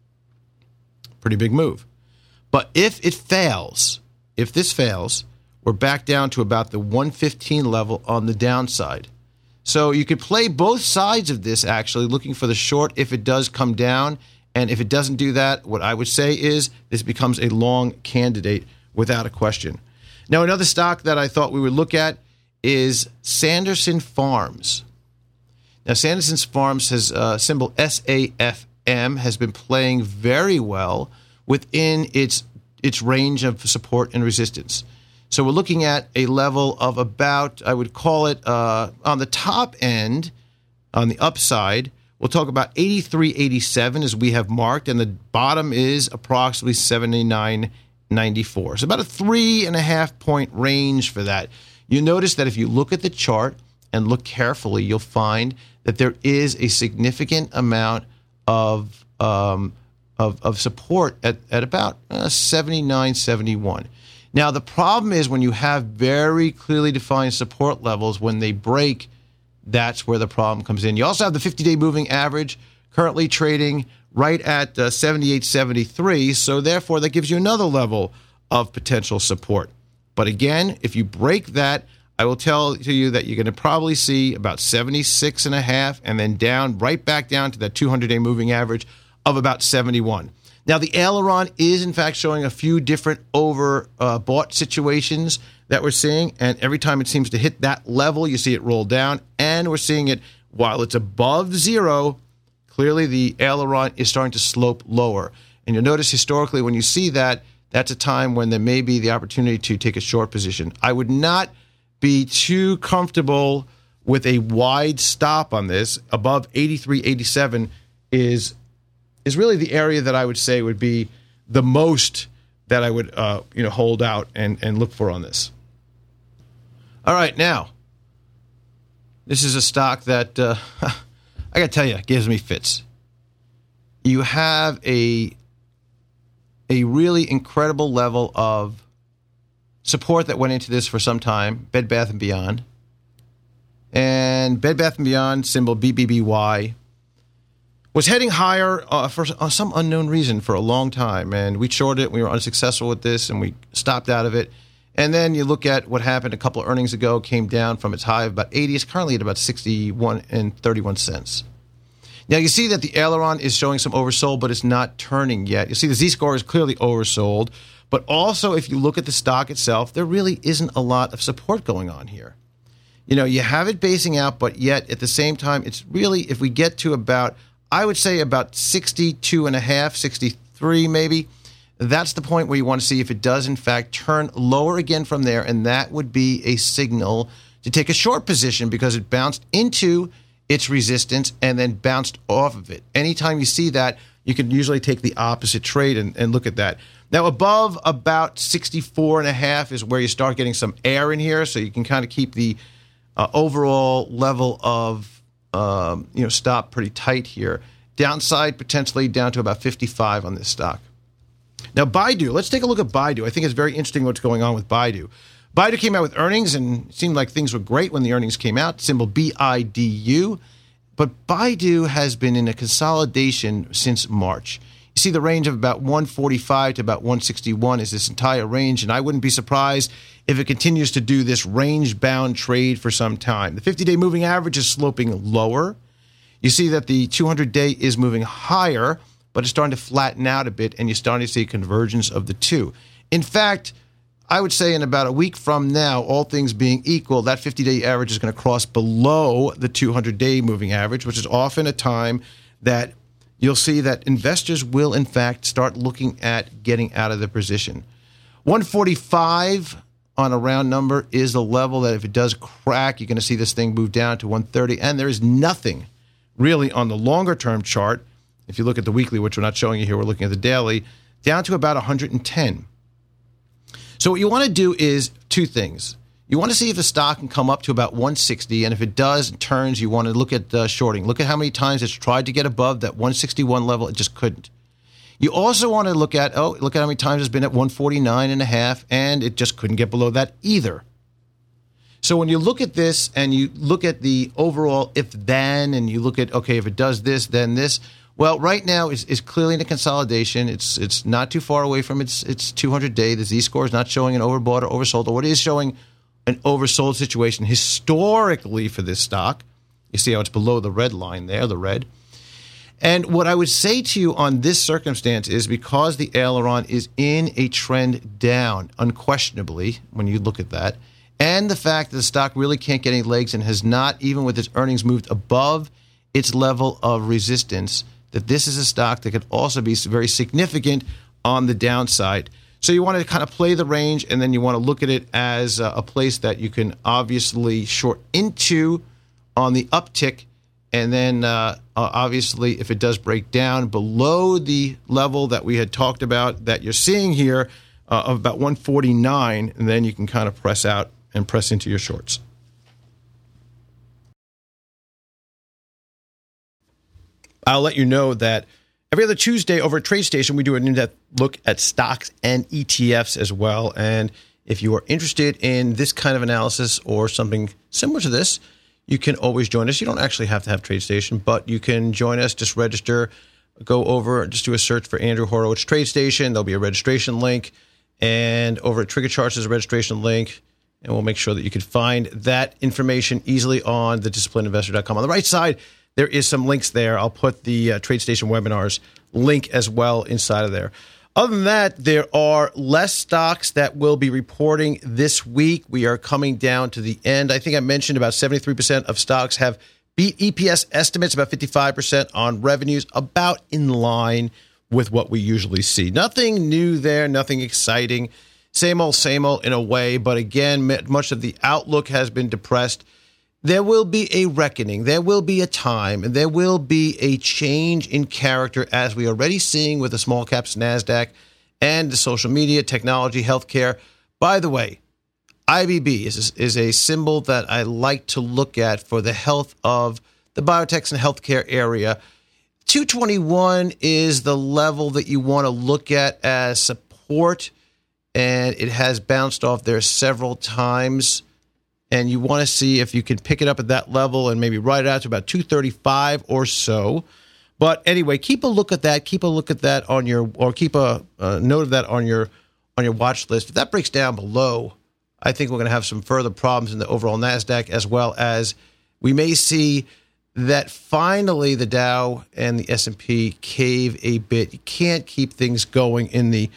Pretty big move. But if it fails, if this fails, we're back down to about the one fifteen level on the downside. So you could play both sides of this, actually, looking for the short if it does come down. And if it doesn't do that, what I would say is this becomes a long candidate without a question. Now, another stock that I thought we would look at is Sanderson Farms. Now, Sanderson Farms has uh, symbol S A F M, has been playing very well within its its range of support and resistance. So we're looking at a level of about, I would call it, uh, on the top end, on the upside, we'll talk about eighty-three eighty-seven as we have marked, and the bottom is approximately seventy-nine ninety-four. So about a three and a half point range for that. You notice that if you look at the chart and look carefully, you'll find that there is a significant amount of um, of, of support at, at about uh, seventy-nine seventy-one. Now, the problem is when you have very clearly defined support levels, when they break, that's where the problem comes in. You also have the fifty-day moving average currently trading right at uh, seventy-eight seventy-three, so therefore that gives you another level of potential support. But again, if you break that, I will tell to you that you're going to probably see about seventy-six and a half and then down, right back down to that two hundred day moving average of about seventy-one. Now, the aileron is, in fact, showing a few different overbought uh, situations that we're seeing, and every time it seems to hit that level, you see it roll down, and we're seeing it while it's above zero. Clearly, the aileron is starting to slope lower. And you'll notice historically when you see that, that's a time when there may be the opportunity to take a short position. I would not be too comfortable with a wide stop on this. Above eighty-three eighty-seven is is really the area that I would say would be the most that I would uh, you know, hold out and, and look for on this. All right, now, this is a stock that, uh, I got to tell you, gives me fits. You have a, a really incredible level of support that went into this for some time, Bed Bath and Beyond. And Bed Bath and Beyond, symbol B B B Y, was heading higher uh, for uh, some unknown reason for a long time. And we shorted it. We were unsuccessful with this, and we stopped out of it. And then you look at what happened a couple of earnings ago, came down from its high of about eighty. It's currently at about sixty-one and thirty-one cents. Now, you see that the aileron is showing some oversold, but it's not turning yet. You see the Z-score is clearly oversold. But also, if you look at the stock itself, there really isn't a lot of support going on here. You know, you have it basing out, but yet at the same time, it's really, if we get to about, I would say about sixty-two and a half, sixty-three maybe, that's the point where you want to see if it does, in fact, turn lower again from there, and that would be a signal to take a short position because it bounced into its resistance and then bounced off of it. Anytime you see that, you can usually take the opposite trade and, and look at that. Now, above about sixty-four and a half is where you start getting some air in here, so you can kind of keep the uh, overall level of um, you know stop pretty tight here. Downside potentially down to about fifty-five on this stock. Now, Baidu, let's take a look at Baidu. I think it's very interesting what's going on with Baidu. Baidu came out with earnings, and it seemed like things were great when the earnings came out, symbol B I D U. But Baidu has been in a consolidation since March. You see the range of about one forty-five to about one sixty-one is this entire range, and I wouldn't be surprised if it continues to do this range-bound trade for some time. The fifty-day moving average is sloping lower. You see that the two hundred day is moving higher, but it's starting to flatten out a bit, and you're starting to see a convergence of the two. In fact, I would say in about a week from now, all things being equal, that fifty-day average is going to cross below the two hundred day moving average, which is often a time that you'll see that investors will, in fact, start looking at getting out of the position. one forty-five on a round number is the level that if it does crack, you're going to see this thing move down to one thirty. And there is nothing really on the longer-term chart. If you look at the weekly, which we're not showing you here, we're looking at the daily, down to about one hundred ten. So what you want to do is two things. You want to see if the stock can come up to about one sixty, and if it does, it turns, you want to look at uh, shorting. Look at how many times it's tried to get above that one sixty-one level. It just couldn't. You also want to look at, oh, look at how many times it's been at one forty-nine and a half, and it just couldn't get below that either. So when you look at this and you look at the overall if-then, and you look at, okay, if it does this, then this, well, right now it's, it's clearly in a consolidation. It's it's not too far away from its its two hundred day. The Z-score is not showing an overbought or oversold, or what is showing an oversold situation historically for this stock. You see how it's below the red line there, the red. And what I would say to you on this circumstance is because the aileron is in a trend down, unquestionably, when you look at that, and the fact that the stock really can't get any legs and has not, even with its earnings, moved above its level of resistance, that this is a stock that could also be very significant on the downside. So you want to kind of play the range, and then you want to look at it as a place that you can obviously short into on the uptick. And then, uh, uh, obviously, if it does break down below the level that we had talked about that you're seeing here uh, of about one forty-nine, and then you can kind of press out and press into your shorts. I'll let you know that every other Tuesday over at TradeStation, we do an in-depth look at stocks and E T Fs as well. And if you are interested in this kind of analysis or something similar to this, you can always join us. You don't actually have to have TradeStation, but you can join us. Just register, go over, just do a search for Andrew Horowitz TradeStation. There'll be a registration link. And over at Trigger Charts, there's a registration link. And we'll make sure that you can find that information easily on the disciplined investor dot com. On the right side, there is some links there. I'll put the uh, TradeStation webinars link as well inside of there. Other than that, there are less stocks that will be reporting this week. We are coming down to the end. I think I mentioned about seventy-three percent of stocks have beat E P S estimates, about fifty-five percent on revenues, about in line with what we usually see. Nothing new there, nothing exciting. Same old, same old in a way. But again, much of the outlook has been depressed. There will be a reckoning. There will be a time, and there will be a change in character, as we are already seeing with the small caps NASDAQ and the social media, technology, healthcare. By the way, I B B is, is a symbol that I like to look at for the health of the biotechs and healthcare area. two twenty-one is the level that you want to look at as support, and it has bounced off there several times. And you want to see if you can pick it up at that level and maybe ride it out to about two thirty-five or so. But anyway, keep a look at that. Keep a look at that on your, or keep a, a note of that on your on your watch list. If that breaks down below, I think we're going to have some further problems in the overall NASDAQ, as well as we may see that finally the Dow and the S and P cave a bit. You can't keep things going in the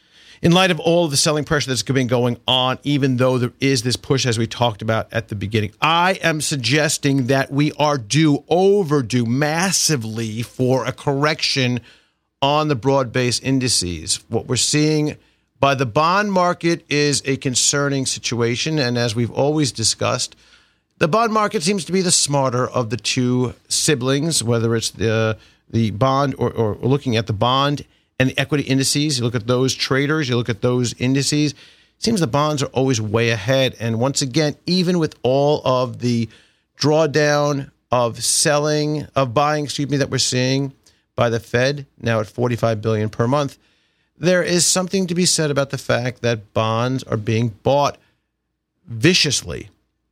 in light of all of the selling pressure that's been going on, even though there is this push, as we talked about at the beginning. I am suggesting that we are due, overdue massively for a correction on the broad-based indices. What we're seeing by the bond market is a concerning situation, and as we've always discussed, the bond market seems to be the smarter of the two siblings, whether it's the the bond or, or looking at the bond and the equity indices. You look at those traders, you look at those indices. It seems the bonds are always way ahead. And once again, even with all of the drawdown of selling, of buying, excuse me, that we're seeing by the Fed, now at forty-five billion dollars per month, there is something to be said about the fact that bonds are being bought viciously.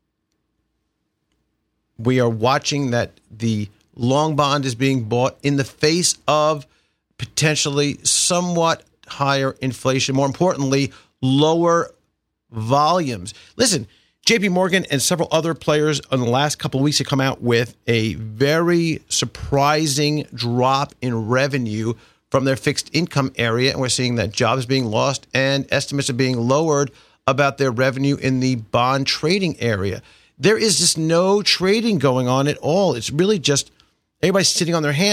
We are watching that the long bond is being bought in the face of potentially somewhat higher inflation. More importantly, lower volumes. Listen, J P Morgan and several other players in the last couple of weeks have come out with a very surprising drop in revenue from their fixed income area. And we're seeing that jobs being lost and estimates are being lowered about their revenue in the bond trading area. There is just no trading going on at all. It's really just everybody sitting on their hands,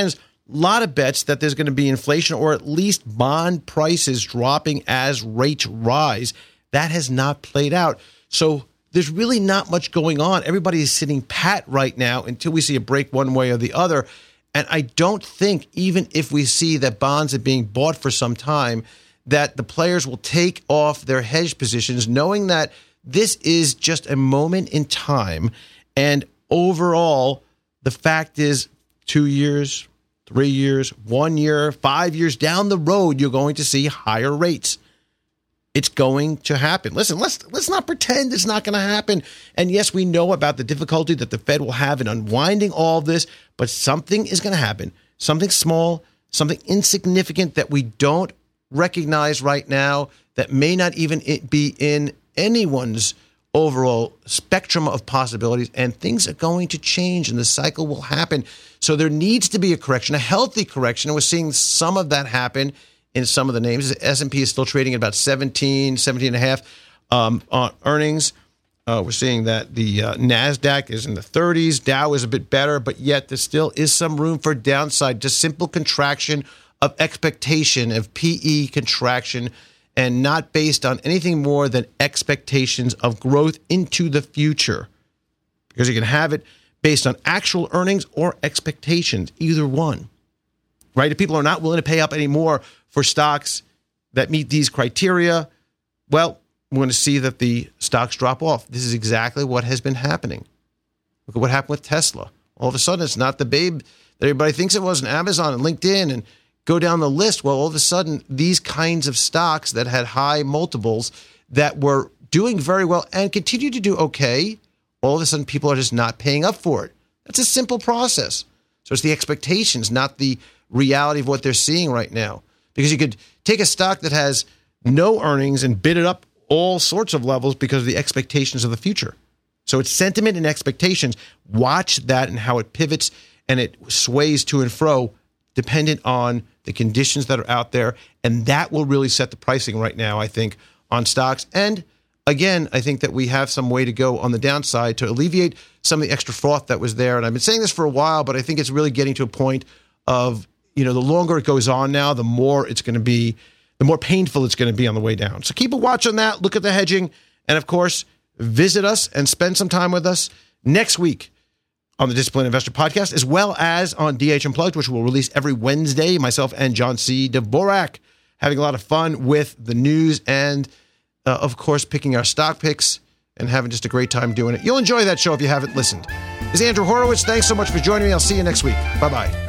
lot of bets that there's going to be inflation or at least bond prices dropping as rates rise. That has not played out. So there's really not much going on. Everybody is sitting pat right now until we see a break one way or the other. And I don't think, even if we see that bonds are being bought for some time, that the players will take off their hedge positions, knowing that this is just a moment in time. And overall, the fact is two years, three years, one year, five years down the road, you're going to see higher rates. It's going to happen. Listen, let's let's not pretend it's not going to happen. And yes, we know about the difficulty that the Fed will have in unwinding all of this, but something is going to happen. Something small, something insignificant that we don't recognize right now, that may not even be in anyone's overall spectrum of possibilities, and things are going to change and the cycle will happen. So there needs to be a correction, a healthy correction, and we're seeing some of that happen in some of the names. The S and P is still trading at about seventeen, seventeen and a half um, on earnings. Uh, we're seeing that the uh, NASDAQ is in the thirties. Dow is a bit better, but yet there still is some room for downside. Just simple contraction of expectation, of P E contraction, and not based on anything more than expectations of growth into the future. Because you can have it based on actual earnings or expectations, either one. Right? If people are not willing to pay up anymore for stocks that meet these criteria, well, we're going to see that the stocks drop off. This is exactly what has been happening. Look at what happened with Tesla. All of a sudden, it's not the babe that everybody thinks it was, and Amazon and LinkedIn, and go down the list. Well, all of a sudden, these kinds of stocks that had high multiples that were doing very well and continue to do okay, all of a sudden, people are just not paying up for it. That's a simple process. So it's the expectations, not the reality of what they're seeing right now. Because you could take a stock that has no earnings and bid it up all sorts of levels because of the expectations of the future. So it's sentiment and expectations. Watch that and how it pivots and it sways to and fro dependent on the conditions that are out there. And that will really set the pricing right now, I think, on stocks. And again, I think that we have some way to go on the downside to alleviate some of the extra froth that was there. And I've been saying this for a while, but I think it's really getting to a point of, you know, the longer it goes on now, the more it's going to be, the more painful it's going to be on the way down. So keep a watch on that. Look at the hedging. And of course, visit us and spend some time with us next week on the Disciplined Investor Podcast, as well as on D H Unplugged, which we'll release every Wednesday. Myself and John C. Dvorak having a lot of fun with the news and, uh, of course, picking our stock picks and having just a great time doing it. You'll enjoy that show if you haven't listened. This is Andrew Horowitz. Thanks so much for joining me. I'll see you next week. Bye-bye.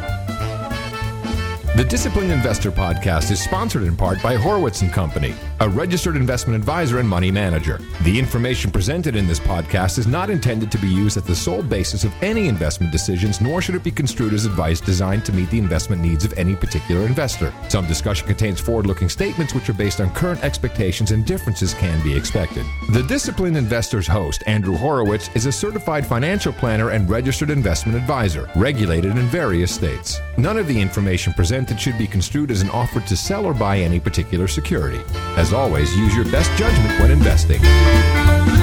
The Disciplined Investor Podcast is sponsored in part by Horowitz and Company, a registered investment advisor and money manager. The information presented in this podcast is not intended to be used as the sole basis of any investment decisions, nor should it be construed as advice designed to meet the investment needs of any particular investor. Some discussion contains forward-looking statements which are based on current expectations, and differences can be expected. The Disciplined Investor's host, Andrew Horowitz, is a certified financial planner and registered investment advisor, regulated in various states. None of the information presented should be construed as an offer to sell or buy any particular security. As always, use your best judgment when investing.